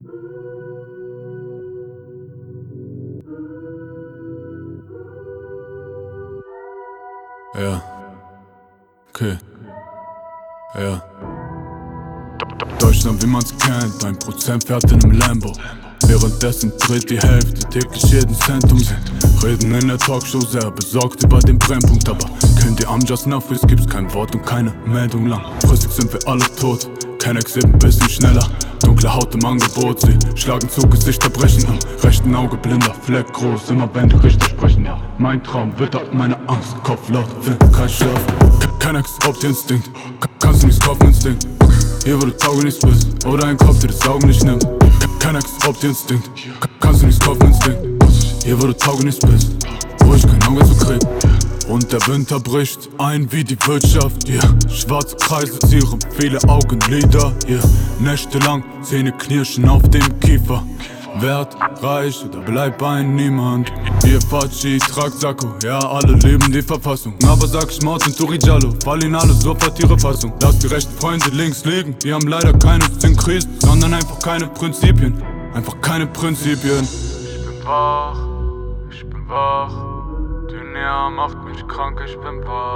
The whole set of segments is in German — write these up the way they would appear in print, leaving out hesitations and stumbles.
Ja, okay, ja. Deutschland, wie man's kennt, 1% fährt in einem Lambo. Währenddessen dreht die Hälfte täglich jeden Cent um sie. Reden in der Talkshow sehr besorgt über den Brennpunkt, aber kennt ihr Amjas Nafis, gibt's kein Wort und keine Meldung lang. Fröstig sind wir alle tot, kein Exit ein bisschen schneller. Dunkle Haut im Angebot, sie schlagen zu Gesichter brechen am rechten Auge blinder Fleck groß, immer wenn die Richter sprechen, ja. Mein Traum wittert meine Angst, Kopf laut, will kein Schlaf. Kein Ex, Instinkt, kannst du nichts kaufen, Instinkt. Hier wo du taugenichts bist, oder ein Kopf, der das Augen nicht nimmt. Kein Ex, Instinkt, kannst du nichts kaufen, Instinkt. Hier wo du taugenichts bist, wo ich kein Auge zu krieg. Und der Winter bricht ein wie die Wirtschaft, yeah. Schwarze Kreise zieren viele Augenlider, yeah. Nächtelang Zähne knirschen auf dem Kiefer. Werd reich oder bleib bei niemand. Ihr Fatschi, tragt Sakko, ja alle leben die Verfassung. Aber sag ich Martin Turijallo, fall ihnen alle sofort ihre Fassung. Lass die rechten Freunde links liegen, die haben leider keine Krisen, sondern einfach keine Prinzipien. Einfach keine Prinzipien. Ich bin wach, ich bin wach. Dynea macht mich krank, ich bin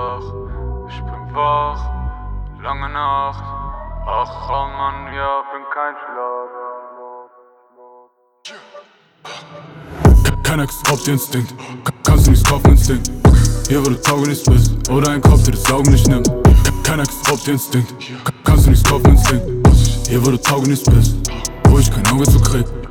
wach, lange Nacht. Ach oh Mann, ja, bin kein Schlaf. Kein Ex, Instinkt, kannst du nichts kaufen, Instinkt. Hier wo du taugenichts bist, oder ein Kopf, der das Augen nicht nimmt. Kein Ex, Instinkt, kannst du nichts kaufen, Instinkt. Hier wo du taugenichts bist, wo ich kein Auge zu krieg.